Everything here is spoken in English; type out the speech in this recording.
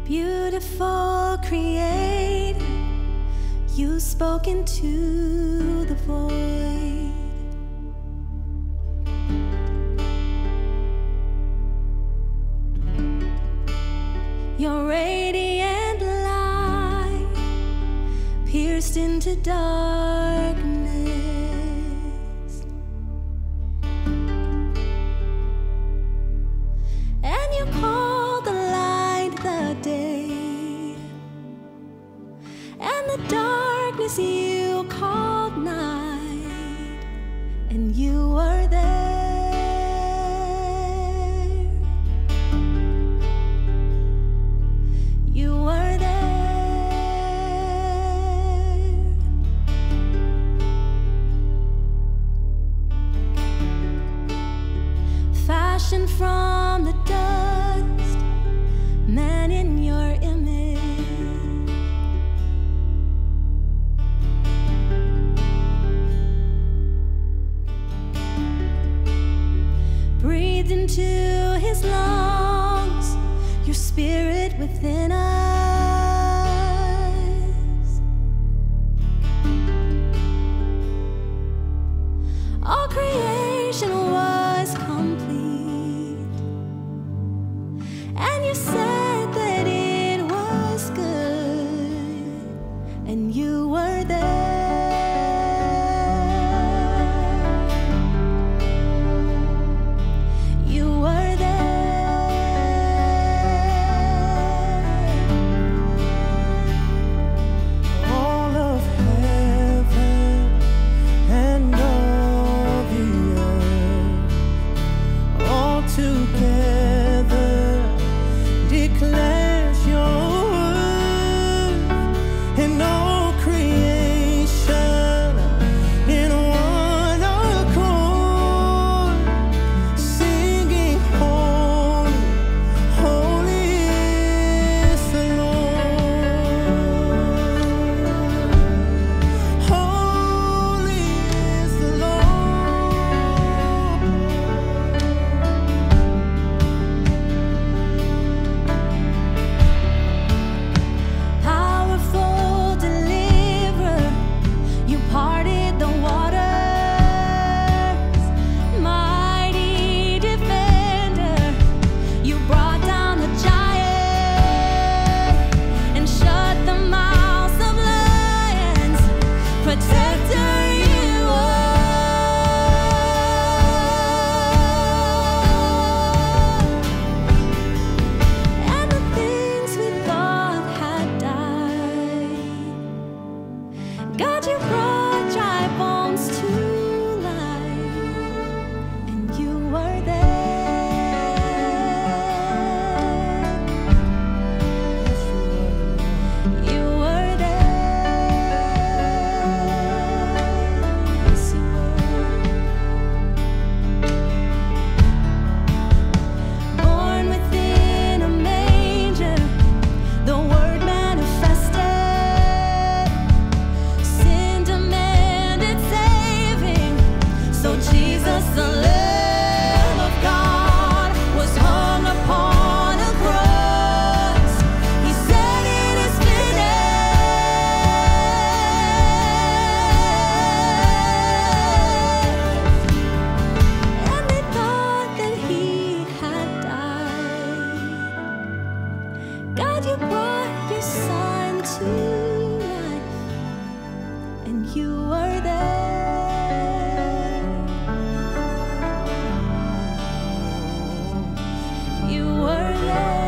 Beautiful Creator, you spoke into the void. Your radiant light pierced into darkness, and you called the light the day, and the darkness you called night, and you were there. You were there. Fashioned from the dust, man in your image, breathed into his lungs your spirit within us. All creation was complete, and you said that it was good, and you were there. You were there. Together declares your worth, and all creation in one accord, singing holy, holy is the Lord. Holy is the Lord. God, you brought dry bones to life, and you were there. You were there. Yes, you were. Born within a manger, the Word manifested. Jesus, the Lamb of God, was hung upon a cross. He said, "It is finished." And they thought that he had died. God, you brought your Son to life, and you were there. You were there.